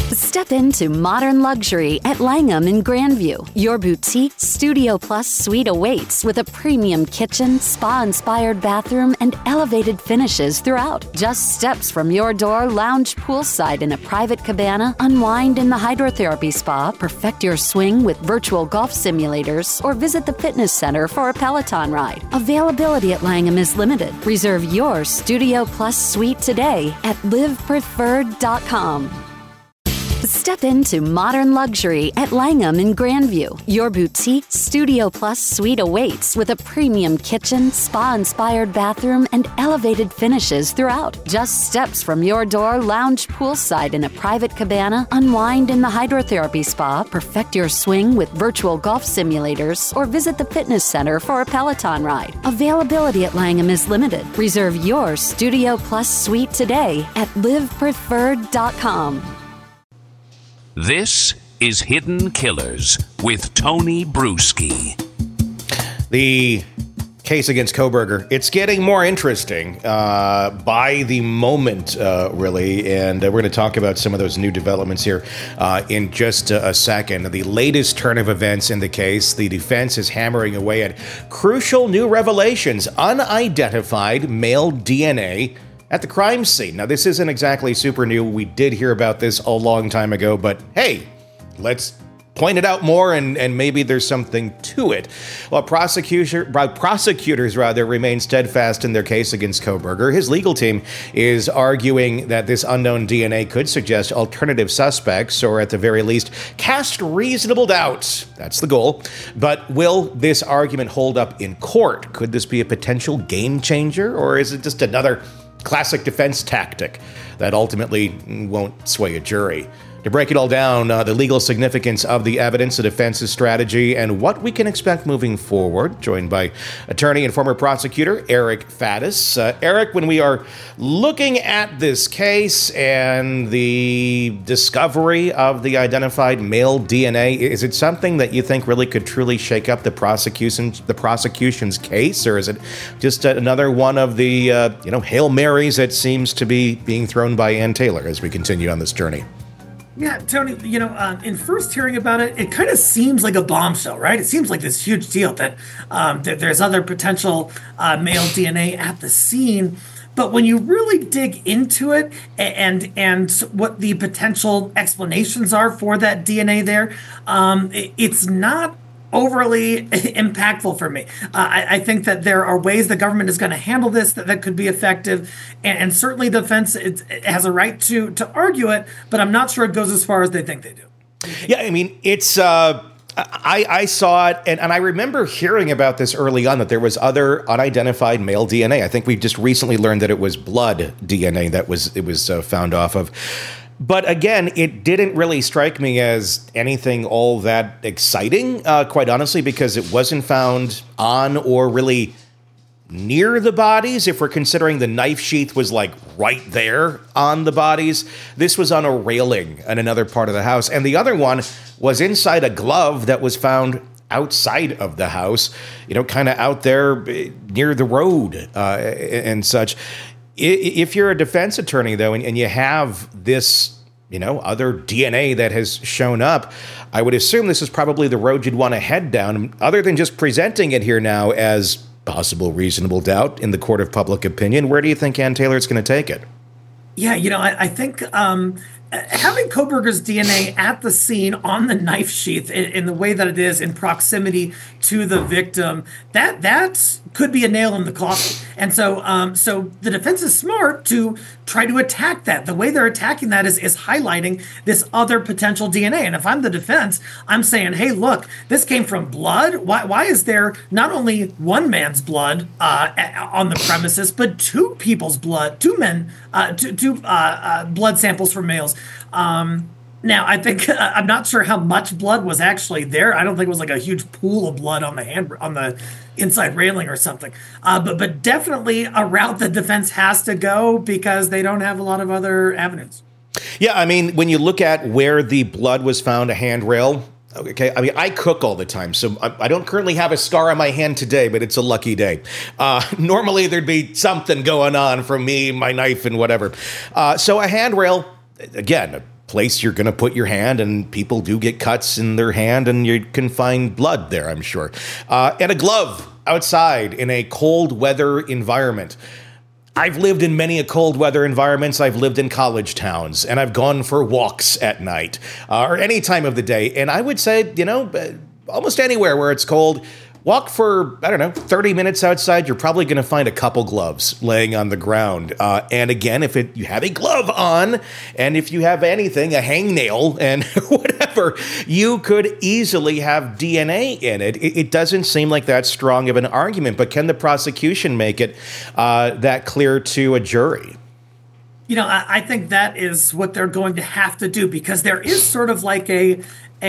Step into modern luxury at Langham in Grandview. Your boutique Studio Plus suite awaits with a premium kitchen, spa-inspired bathroom, and elevated finishes throughout. Just steps from your door, lounge poolside in a private cabana, unwind in the hydrotherapy spa, perfect your swing with virtual golf simulators, or visit the fitness center for a Peloton ride. Availability at Langham is limited. Reserve your Studio Plus suite today at livepreferred.com. Step into modern luxury at Langham in Grandview. Your boutique Studio Plus suite awaits with a premium kitchen, spa-inspired bathroom, and elevated finishes throughout. Just steps from your door, lounge poolside in a private cabana, unwind in the hydrotherapy spa, perfect your swing with virtual golf simulators, or visit the fitness center for a Peloton ride. Availability at Langham is limited. Reserve your Studio Plus suite today at livepreferred.com. This is Hidden Killers with Tony Bruschi. The case against Kohberger, it's getting more interesting by the moment, really, and we're going to talk about some of those new developments here in just a second. The latest turn of events in the case, the defense is hammering away at crucial new revelations, unidentified male DNA at the crime scene. Now, this isn't exactly super new. We did hear about this a long time ago, but hey, let's point it out more and maybe there's something to it. Well, prosecutors remain steadfast in their case against Kohberger. His legal team is arguing that this unknown DNA could suggest alternative suspects, or at the very least, cast reasonable doubts. That's the goal. But will this argument hold up in court? Could this be a potential game changer, or is it just another classic defense tactic that ultimately won't sway a jury? To break it all down, the legal significance of the evidence, the defense's strategy, and what we can expect moving forward, joined by attorney and former prosecutor Eric Faddis. Eric, when we are looking at this case and the discovery of the identified male DNA, is it something that you think really could truly shake up the prosecution's case, or is it just another one of the Hail Marys that seems to be being thrown by Ann Taylor as we continue on this journey? Yeah, Tony, in first hearing about it, it kind of seems like a bombshell, right? It seems like this huge deal that there's other potential male DNA at the scene. But when you really dig into it and what the potential explanations are for that DNA there, it's not overly impactful for me. I think that there are ways the government is going to handle this that could be effective, and certainly the defense it has a right to argue it, but I'm not sure it goes as far as they think they do. Yeah, I mean, it's I saw it, and I remember hearing about this early on, that there was other unidentified male DNA. I think we just recently learned that it was blood DNA that it was found off of. But again, it didn't really strike me as anything all that exciting, quite honestly, because it wasn't found on or really near the bodies. If we're considering the knife sheath was like right there on the bodies, this was on a railing in another part of the house. And the other one was inside a glove that was found outside of the house, kind of out there near the road and such. If you're a defense attorney, though, and you have this, other DNA that has shown up, I would assume this is probably the road you'd want to head down, other than just presenting it here now as possible reasonable doubt in the court of public opinion. Where do you think Ann Taylor is going to take it? Yeah, I think having Kohberger's DNA at the scene on the knife sheath in the way that it is in proximity to the victim, that could be a nail in the coffin. And so the defense is smart to try to attack that. The way they're attacking that is highlighting this other potential DNA. And if I'm the defense, I'm saying, hey, look, this came from blood. Why is there not only one man's blood on the premises, but two people's blood, two blood samples from males? Now, I think I'm not sure how much blood was actually there. I don't think it was like a huge pool of blood on the inside railing or something. But definitely a route the defense has to go because they don't have a lot of other avenues. Yeah, I mean, when you look at where the blood was found, a handrail. Okay, I mean, I cook all the time, so I don't currently have a scar on my hand today, but it's a lucky day. Normally, there'd be something going on from me, my knife, and whatever. So a handrail, again, place you're going to put your hand, and people do get cuts in their hand, and you can find blood there, I'm sure. And a glove outside in a cold weather environment. I've lived in many cold weather environments. I've lived in college towns, and I've gone for walks at night or any time of the day. And I would say, almost anywhere where it's cold, walk for, 30 minutes outside. You're probably going to find a couple gloves laying on the ground. And again, if you have a glove on, and if you have anything, a hangnail and whatever, you could easily have DNA in it. It doesn't seem like that strong of an argument, but can the prosecution make it that clear to a jury? I think that is what they're going to have to do, because there is sort of like a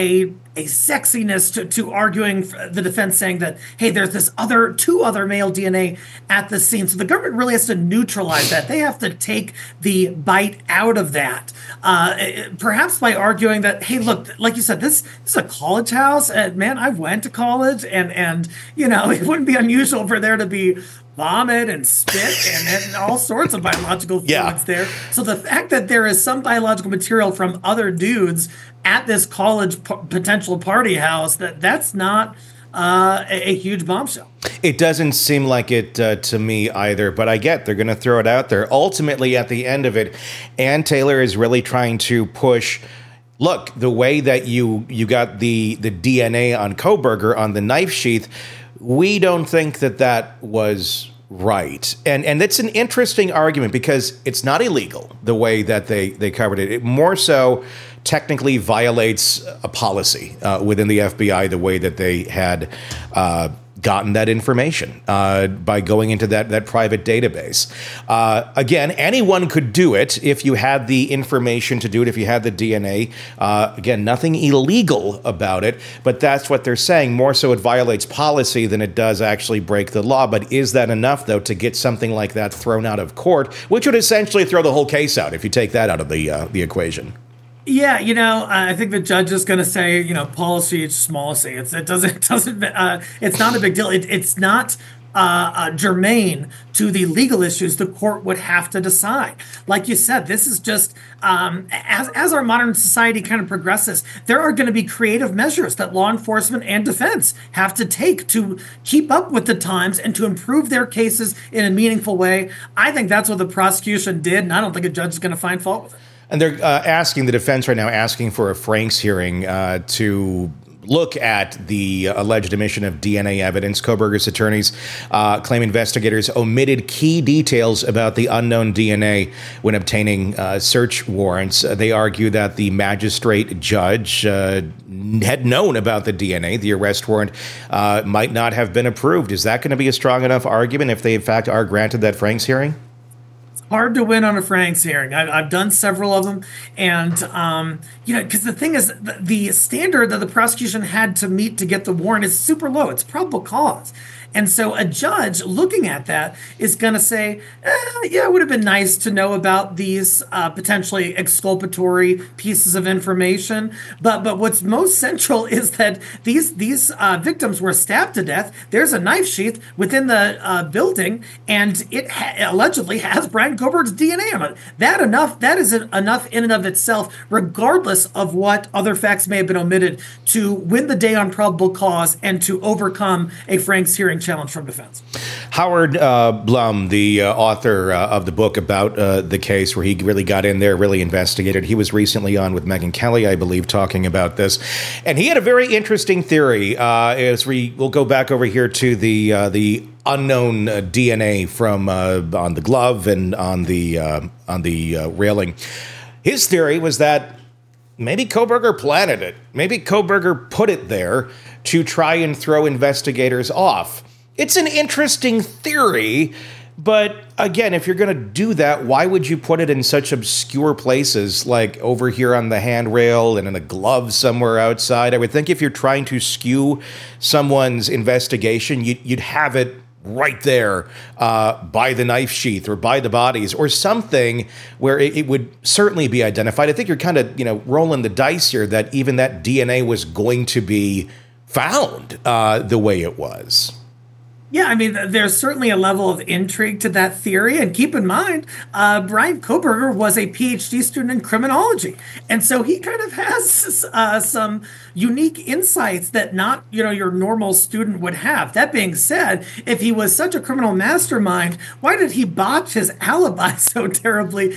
sexiness to arguing the defense saying that, hey, there's this two other male DNA at the scene. So the government really has to neutralize that. They have to take the bite out of that. Perhaps by arguing that, hey, look, like you said, this is a college house. Man, I went to college and it wouldn't be unusual for there to be vomit and spit and all sorts of biological fluids there. So the fact that there is some biological material from other dudes at this college potential party house, that's not a huge bombshell. It doesn't seem like it to me either, but I get they're going to throw it out there. Ultimately, at the end of it, Ann Taylor is really trying to push, look, the way that you got the DNA on Kohberger on the knife sheath, we don't think that was right. And it's an interesting argument because it's not illegal the way that they covered it. It more so technically violates a policy within the FBI, the way that they had gotten that information by going into that private database. Again, anyone could do it if you had the information to do it, if you had the DNA. Again, nothing illegal about it, but that's what they're saying. More so it violates policy than it does actually break the law. But is that enough, though, to get something like that thrown out of court, which would essentially throw the whole case out if you take that out of the equation? Yeah, I think the judge is going to say, policy is policy. It's not a big deal. It's not germane to the legal issues the court would have to decide. Like you said, this is just as our modern society kind of progresses, there are going to be creative measures that law enforcement and defense have to take to keep up with the times and to improve their cases in a meaningful way. I think that's what the prosecution did, and I don't think a judge is going to find fault with it. And they're the defense right now, asking for a Franks hearing to look at the alleged omission of DNA evidence. Kohberger's attorneys claim investigators omitted key details about the unknown DNA when obtaining search warrants. They argue that the magistrate judge had known about the DNA. The arrest warrant might not have been approved. Is that going to be a strong enough argument if they, in fact, are granted that Franks hearing? Hard to win on a Franks hearing. I've done several of them, and because the thing is, the standard that the prosecution had to meet to get the warrant is super low. It's probable cause. And so a judge looking at that is going to say, it would have been nice to know about these potentially exculpatory pieces of information. But what's most central is that these victims were stabbed to death. There's a knife sheath within the building, and it allegedly has Brian Kohberger's DNA on it. That is enough in and of itself, regardless of what other facts may have been omitted, to win the day on probable cause and to overcome a Franks hearing challenge from defense. Howard Blum, the author of the book about the case where he really got in there, really investigated. He was recently on with Megyn Kelly, I believe, talking about this. And he had a very interesting theory as we'll go back over here to the unknown DNA from on the glove and on the railing. His theory was that maybe Kohberger planted it. Maybe Kohberger put it there to try and throw investigators off. It's an interesting theory, but again, if you're going to do that, why would you put it in such obscure places like over here on the handrail and in a glove somewhere outside? I would think if you're trying to skew someone's investigation, you'd have it right there by the knife sheath or by the bodies or something where it would certainly be identified. I think you're kind of, rolling the dice here that even that DNA was going to be found the way it was. Yeah, I mean, there's certainly a level of intrigue to that theory. And keep in mind, Brian Koberger was a PhD student in criminology. And so he kind of has some unique insights that not, your normal student would have. That being said, if he was such a criminal mastermind, why did he botch his alibi so terribly?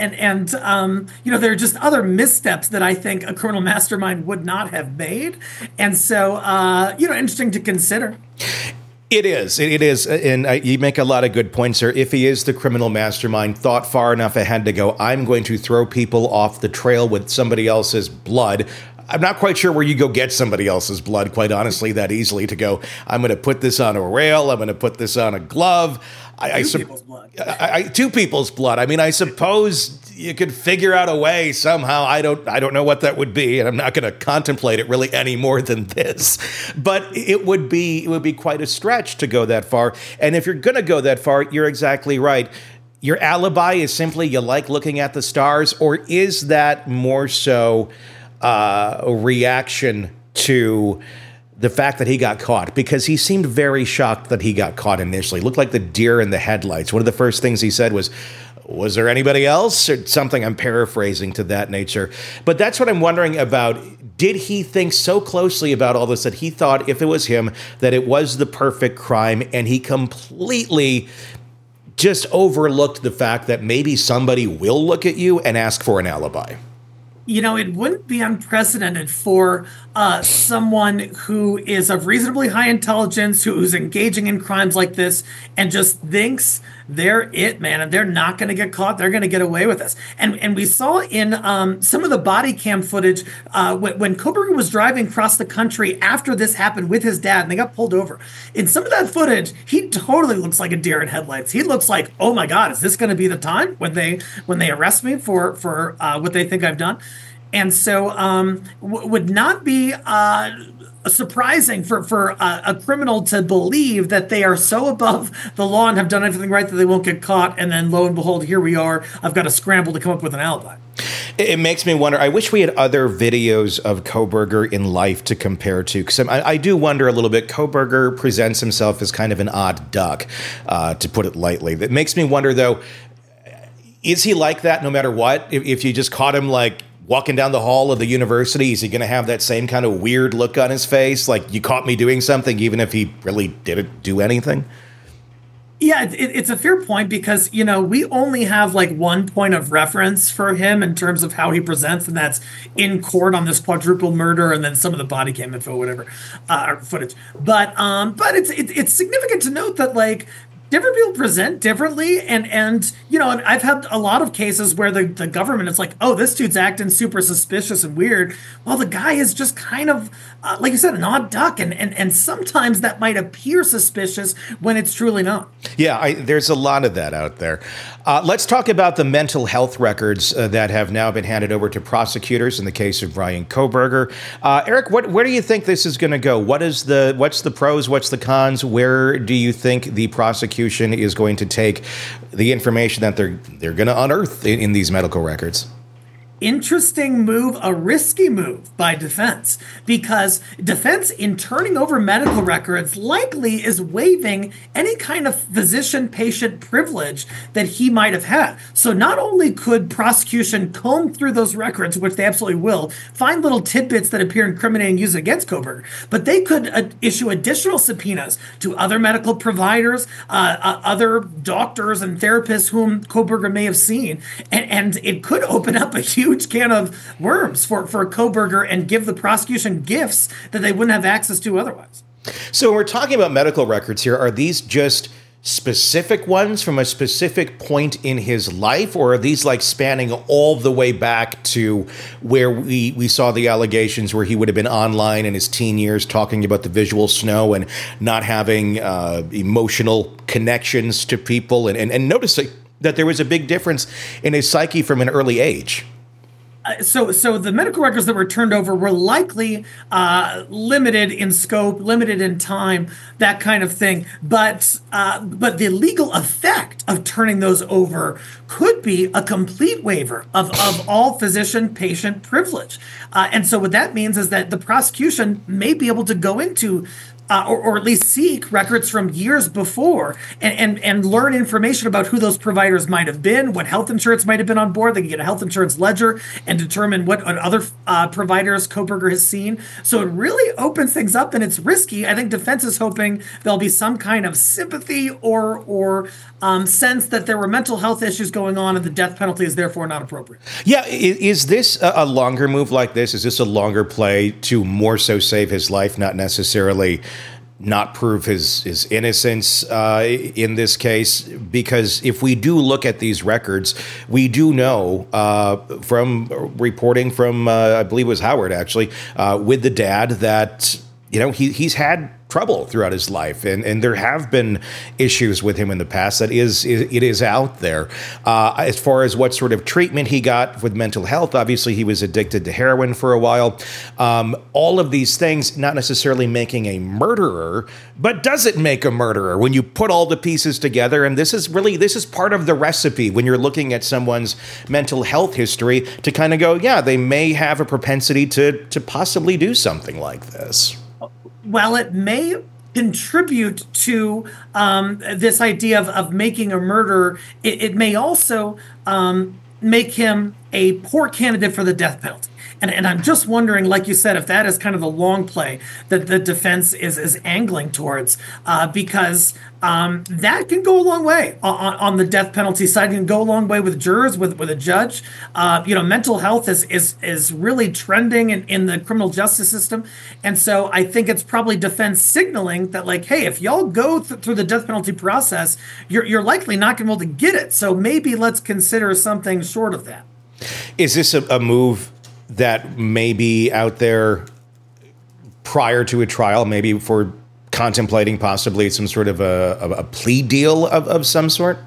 And there are just other missteps that I think a criminal mastermind would not have made. And so, interesting to consider. It is. And you make a lot of good points there. If he is the criminal mastermind, thought far enough ahead to go, I'm going to throw people off the trail with somebody else's blood. I'm not quite sure where you go get somebody else's blood, quite honestly, that easily to go, I'm going to put this on a rail. I'm going to put this on a glove. Two people's blood. Two people's blood. I mean, I suppose you could figure out a way somehow. I don't know what that would be, and I'm not going to contemplate it really any more than this. But it would be quite a stretch to go that far. And if you're going to go that far, you're exactly right. Your alibi is simply you like looking at the stars, or is that more so a reaction to the fact that he got caught? Because he seemed very shocked that he got caught initially. Looked like the deer in the headlights. One of the first things he said was there anybody else? Or something, I'm paraphrasing to that nature. But that's what I'm wondering about. Did he think so closely about all this that he thought if it was him, that it was the perfect crime, and he completely just overlooked the fact that maybe somebody will look at you and ask for an alibi? It wouldn't be unprecedented for someone who is of reasonably high intelligence, who's engaging in crimes like this, and just thinks they're it, man, and they're not going to get caught. They're going to get away with this. And we saw in some of the body cam footage when Koberger was driving across the country after this happened with his dad, and they got pulled over. In some of that footage, he totally looks like a deer in headlights. He looks like, oh my God, is this going to be the time when they arrest me for what they think I've done? And so would not be surprising for a criminal to believe that they are so above the law and have done everything right that they won't get caught. And then lo and behold, here we are. I've got to scramble to come up with an alibi. It makes me wonder. I wish we had other videos of Koberger in life to compare to, because I do wonder a little bit. Koberger presents himself as kind of an odd duck, to put it lightly. That makes me wonder, though, is he like that no matter what? If you just caught him like walking down the hall of the university, is he going to have that same kind of weird look on his face? Like, you caught me doing something, even if he really didn't do anything? Yeah, it's a fair point because, we only have like one point of reference for him in terms of how he presents, and that's in court on this quadruple murder and then some of the body cam info, whatever, footage. But it's significant to note that, like, different people present differently, and I've had a lot of cases where the government is like, oh, this dude's acting super suspicious and weird. Well, the guy is just kind of, like you said, an odd duck, and sometimes that might appear suspicious when it's truly not. Yeah, there's a lot of that out there. Let's talk about the mental health records that have now been handed over to prosecutors in the case of Brian Koberger. Eric, where do you think this is going to go? What's the pros? What's the cons? Where do you think the prosecution is going to take the information that they're going to unearth in these medical records? Interesting move, a risky move by defense, because defense in turning over medical records likely is waiving any kind of physician-patient privilege that he might have had. So not only could prosecution comb through those records, which they absolutely will, find little tidbits that appear incriminating used against Koberger, but they could issue additional subpoenas to other medical providers, other doctors and therapists whom Koberger may have seen, and it could open up a huge can of worms for Koberger and give the prosecution gifts that they wouldn't have access to otherwise. So when we're talking about medical records here, are these just specific ones from a specific point in his life, or are these like spanning all the way back to where we saw the allegations where he would have been online in his teen years talking about the visual snow and not having emotional connections to people and noticing that there was a big difference in his psyche from an early age? So the medical records that were turned over were likely limited in scope, limited in time, that kind of thing. But the legal effect of turning those over could be a complete waiver of all physician-patient privilege. And so what that means is that the prosecution may be able to go into or at least seek records from years before and learn information about who those providers might have been, what health insurance might have been on board. They can get a health insurance ledger and determine what other providers Kohberger has seen. So it really opens things up, and it's risky. I think defense is hoping there'll be some kind of sympathy or sense that there were mental health issues going on and the death penalty is therefore not appropriate. Yeah, is this a longer move like this? Is this a longer play to more so save his life, not necessarily not prove his innocence in this case? Because if we do look at these records, we do know from reporting from, I believe it was Howard actually, with the dad that, he's had trouble throughout his life, and there have been issues with him in the past. It is out there. As far as what sort of treatment he got with mental health, obviously he was addicted to heroin for a while. All of these things, not necessarily making a murderer, but does it make a murderer when you put all the pieces together? And this is part of the recipe when you're looking at someone's mental health history to kind of go, yeah, they may have a propensity to possibly do something like this. Well, it may contribute to this idea of making a murderer. It may also make him a poor candidate for the death penalty. And I'm just wondering, like you said, if that is kind of the long play that the defense is angling towards, because that can go a long way on the death penalty side. It can go a long way with jurors, with a judge. Mental health is really trending in the criminal justice system. And so I think it's probably defense signaling that, like, hey, if y'all go through the death penalty process, you're likely not going to be able to get it. So maybe let's consider something short of that. Is this a move that may be out there prior to a trial, maybe for contemplating possibly some sort of a plea deal of some sort?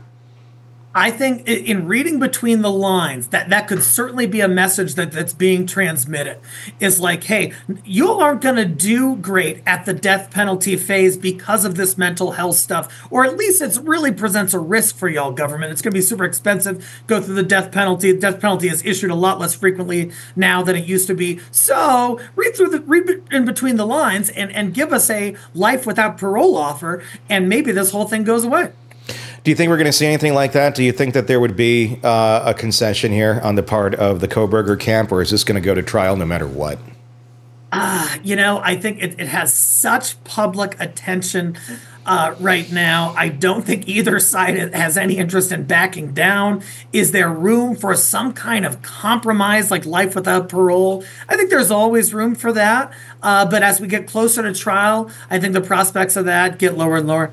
I think in reading between the lines, that could certainly be a message that's being transmitted. Is like, hey, you aren't going to do great at the death penalty phase because of this mental health stuff, or at least it really presents a risk for y'all, government. It's going to be super expensive, go through the death penalty. The death penalty is issued a lot less frequently now than it used to be. So read in between the lines and give us a life without parole offer, and maybe this whole thing goes away. Do you think we're going to see anything like that? Do you think that there would be a concession here on the part of the Kohberger camp, or is this going to go to trial no matter what? I think it has such public attention right now. I don't think either side has any interest in backing down. Is there room for some kind of compromise, like life without parole? I think there's always room for that. But as we get closer to trial, I think the prospects of that get lower and lower.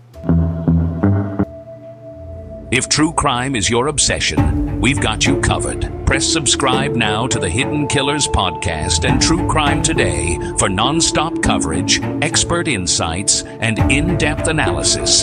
If true crime is your obsession, we've got you covered. Press subscribe now to the Hidden Killers podcast and True Crime Today for non-stop coverage, expert insights, and in-depth analysis.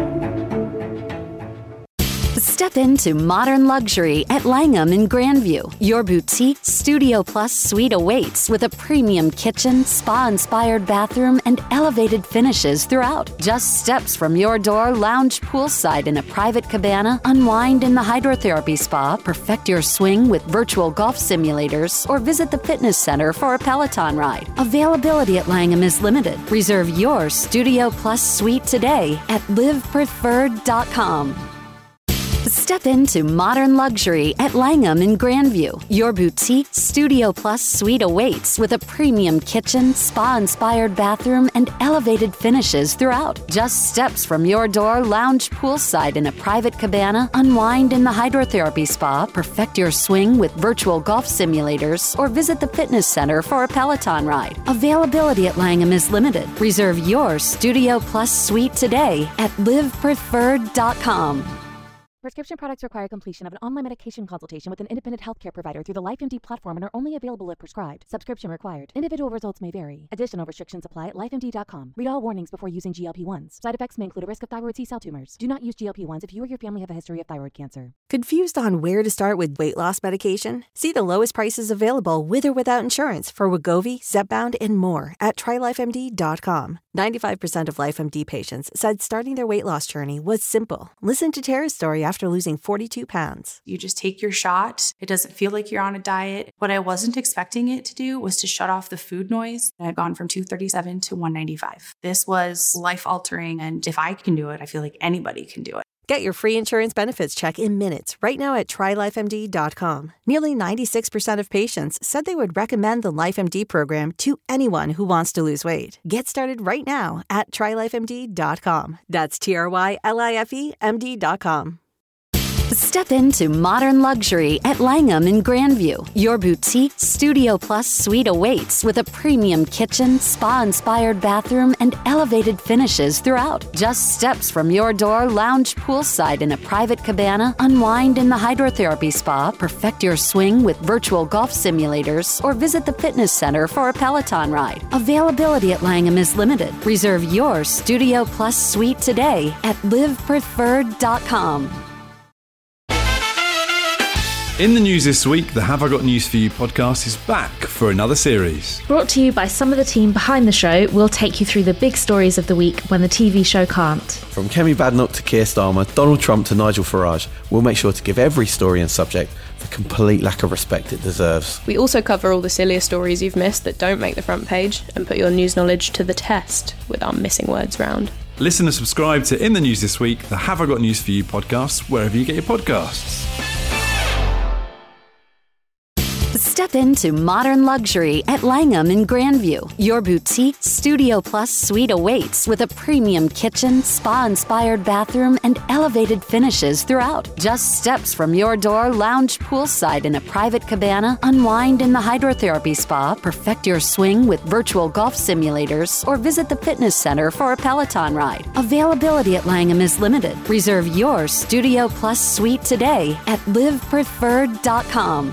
Step into modern luxury at Langham in Grandview. Your boutique Studio Plus suite awaits with a premium kitchen, spa-inspired bathroom, and elevated finishes throughout. Just steps from your door, lounge poolside in a private cabana, unwind in the hydrotherapy spa, perfect your swing with virtual golf simulators, or visit the fitness center for a Peloton ride. Availability at Langham is limited. Reserve your Studio Plus suite today at livepreferred.com. Step into modern luxury at Langham in Grandview. Your boutique Studio Plus suite awaits with a premium kitchen, spa-inspired bathroom, and elevated finishes throughout. Just steps from your door, lounge poolside in a private cabana, unwind in the hydrotherapy spa, perfect your swing with virtual golf simulators, or visit the fitness center for a Peloton ride. Availability at Langham is limited. Reserve your Studio Plus suite today at livepreferred.com. Prescription products require completion of an online medication consultation with an independent healthcare provider through the LifeMD platform and are only available if prescribed. Subscription required. Individual results may vary. Additional restrictions apply at lifemd.com. Read all warnings before using GLP-1s. Side effects may include a risk of thyroid C-cell tumors. Do not use GLP-1s if you or your family have a history of thyroid cancer. Confused on where to start with weight loss medication? See the lowest prices available with or without insurance for Wegovy, Zepbound, and more at TryLifeMD.com. 95% of LifeMD patients said starting their weight loss journey was simple. Listen to Tara's story after losing 42 pounds. You just take your shot. It doesn't feel like you're on a diet. What I wasn't expecting it to do was to shut off the food noise. I had gone from 237 to 195. This was life-altering, and if I can do it, I feel like anybody can do it. Get your free insurance benefits check in minutes right now at TryLifeMD.com. Nearly 96% of patients said they would recommend the LifeMD program to anyone who wants to lose weight. Get started right now at TryLifeMD.com. That's TryLifeMD.com. Step into modern luxury at Langham in Grandview. Your boutique Studio Plus suite awaits with a premium kitchen, spa-inspired bathroom, and elevated finishes throughout. Just steps from your door, lounge poolside in a private cabana, unwind in the hydrotherapy spa, perfect your swing with virtual golf simulators, or visit the fitness center for a Peloton ride. Availability at Langham is limited. Reserve your Studio Plus suite today at livepreferred.com. In the news this week, the Have I Got News For You podcast is back for another series. Brought to you by some of the team behind the show, we'll take you through the big stories of the week when the TV show can't. From Kemi Badenoch to Keir Starmer, Donald Trump to Nigel Farage, we'll make sure to give every story and subject the complete lack of respect it deserves. We also cover all the sillier stories you've missed that don't make the front page and put your news knowledge to the test with our missing words round. Listen and subscribe to In the News This Week, the Have I Got News For You podcast, wherever you get your podcasts. Step into modern luxury at Langham in Grandview. Your boutique Studio Plus suite awaits with a premium kitchen, spa-inspired bathroom, and elevated finishes throughout. Just steps from your door, lounge poolside in a private cabana, unwind in the hydrotherapy spa, perfect your swing with virtual golf simulators, or visit the fitness center for a Peloton ride. Availability at Langham is limited. Reserve your Studio Plus suite today at livepreferred.com.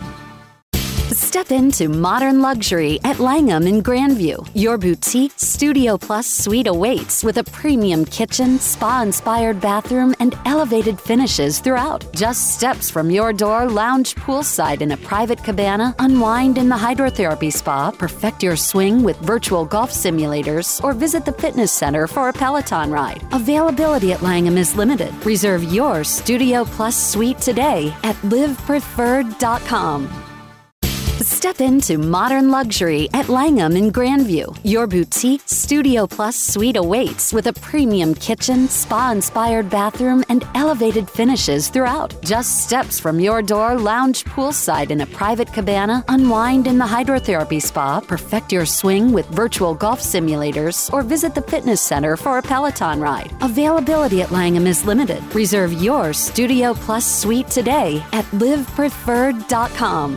Step into modern luxury at Langham in Grandview. Your boutique Studio Plus suite awaits with a premium kitchen, spa-inspired bathroom, and elevated finishes throughout. Just steps from your door, lounge poolside in a private cabana, unwind in the hydrotherapy spa, perfect your swing with virtual golf simulators, or visit the fitness center for a Peloton ride. Availability at Langham is limited. Reserve your Studio Plus suite today at livepreferred.com. Step into modern luxury at Langham in Grandview. Your boutique Studio Plus suite awaits with a premium kitchen, spa-inspired bathroom, and elevated finishes throughout. Just steps from your door, lounge poolside in a private cabana, unwind in the hydrotherapy spa, perfect your swing with virtual golf simulators, or visit the fitness center for a Peloton ride. Availability at Langham is limited. Reserve your Studio Plus suite today at livepreferred.com.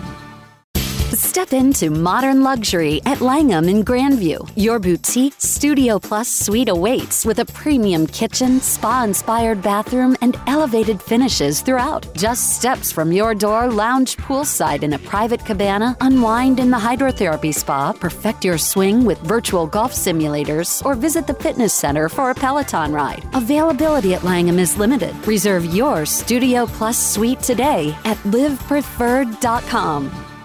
Step into modern luxury at Langham in Grandview. Your boutique Studio Plus suite awaits with a premium kitchen, spa-inspired bathroom, and elevated finishes throughout. Just steps from your door, lounge poolside in a private cabana, unwind in the hydrotherapy spa, perfect your swing with virtual golf simulators, or visit the fitness center for a Peloton ride. Availability at Langham is limited. Reserve your Studio Plus suite today at livepreferred.com.